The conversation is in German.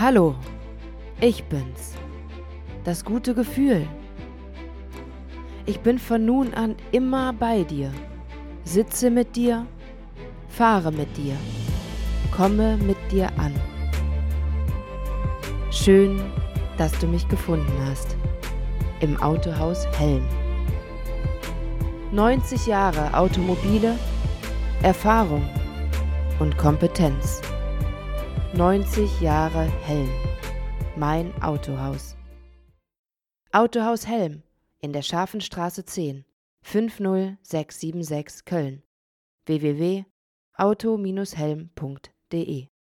Hallo, ich bin's. Das gute Gefühl. Ich bin von nun an immer bei dir. Sitze mit dir, fahre mit dir, komme mit dir an. Schön, dass du mich gefunden hast. Im Autohaus Helm. 90 Jahre Automobile, Erfahrung und Kompetenz. 90 Jahre Helm. Mein Autohaus. Autohaus Helm in der Scharfenstraße 10, 50676 Köln. www.auto-helm.de